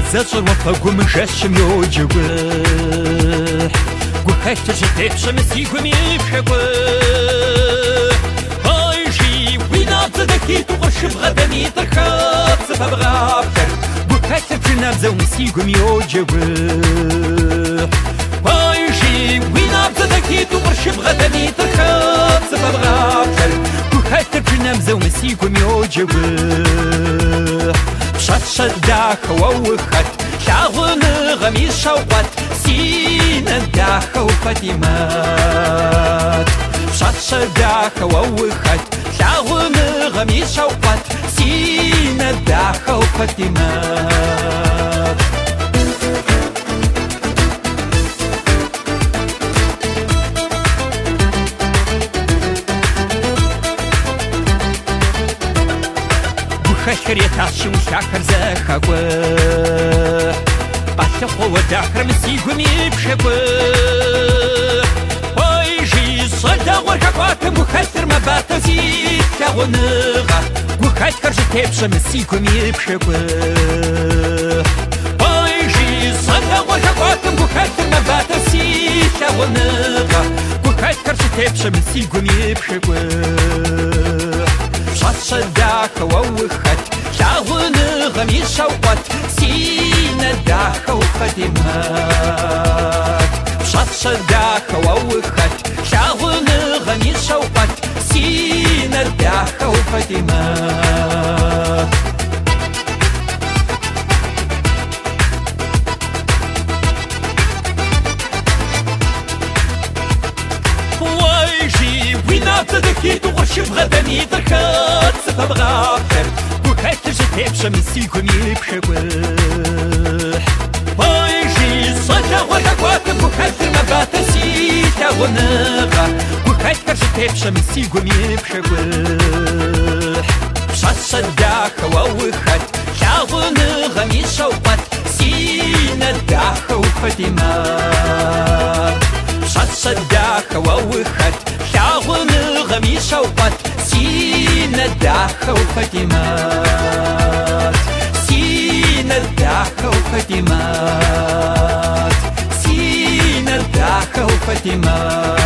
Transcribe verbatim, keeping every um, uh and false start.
زصر وفقوم جشم يوجوه وحتى جتيب شمسي قمي بشقوه هايجي وينات ذكيت وغرشب غدني ترخاب سبب غابتر وحتى جناب زومسي قمي يوجوه هايجي وينات ذكيت وغرشب غدني ترخاب سبب غابتر وحتى جناب زومسي قمي يوجوه شاشة داخل ووخت شاغن غمي شوقت سينا داخل وفتيمات شاشة داخل ووخت شاغن غمي شوقت سينا داخل وفتيمات خشريت عشو شاكر زخاوه باشخو وداخر مسيقومي بشقوه ويجي صدا ورقاكم وخسر ما باتزيد شاغنغا وخسر جتبش مسيقومي بشقوه ويجي صدا ورقاكم وخسر ما باتزيد شاغنغا وخسر جتبش مسيقومي بشقوه شاشة داخل ووخت شاغن غمي شوقت سينا داخل وفتيمات شاشة داخل ووخت شاغن غمي شوقت سينا داخل وفتيمات ويجي وينات ذكيت وغرشب غدني تركات سبب غابتر وحتى جتيب شمسي قمي بشقوه ويجي صدا ورقاكم وحتى ما باتسي شاغنغا وحتى جتيب شمسي قمي بشقوه شاشة داخل ووخت شاغن غمي شوقت سينا داخل وفتيمات شاشة داخل ووخت شاغن غمي شوقت سينا داخل وفتيمات سينا داخل وفتيمات سينا داخل وفتيمات